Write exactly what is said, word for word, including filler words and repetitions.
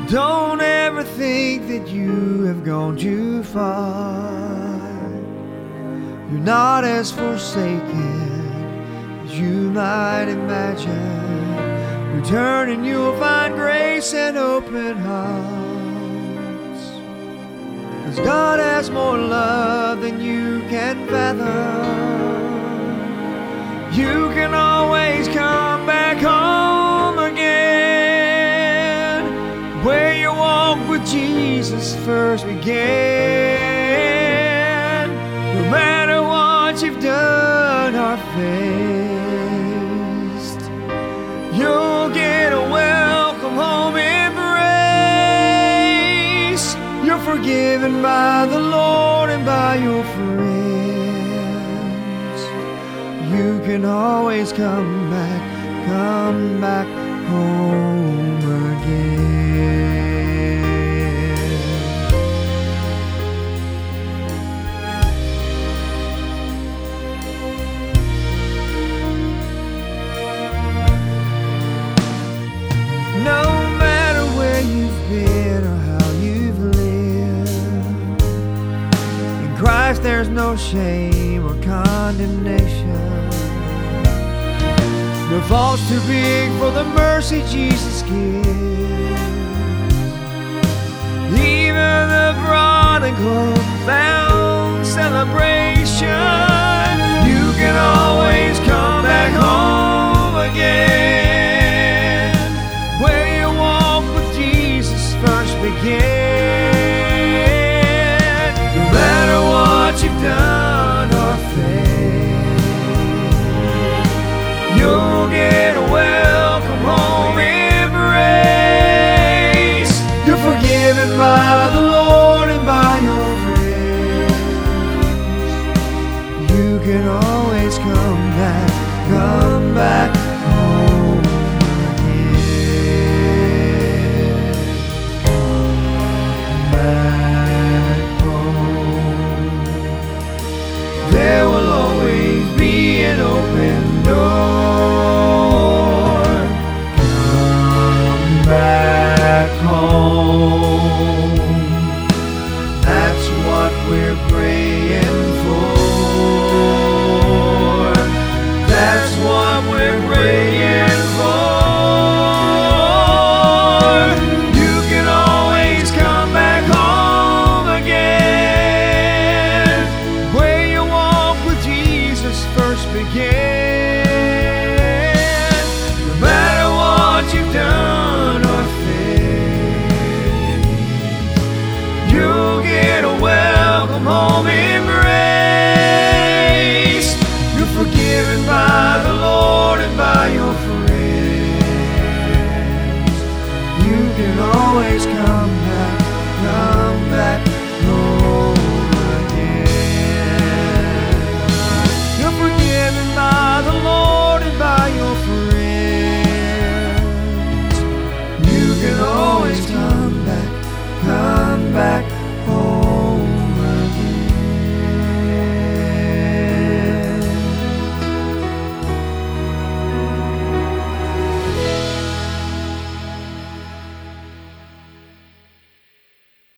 Don't ever think that you have gone too far. You're not as forsaken as you might imagine. Return and you'll find grace and open hearts. 'Cause God has more love than you can fathom. You can always come back home again, where your walk with Jesus first began. No matter what you've done or faced, you'll get a welcome home embrace. You're forgiven by the Lord and by your friends. You can always come back, come back home again. No matter where you've been or how you've lived, in Christ there's no shame or condemnation. No fault's too big for the mercy Jesus gives. Even the prodigal found celebration. You can always come back home again, where your walk with Jesus first began. No matter what you've done or faced, you'll get a welcome home embrace. You're forgiven by the Lord and by your friends. You can always come back, come back home again. Come back home. There will always be an open door. Come back home. That's what we're praying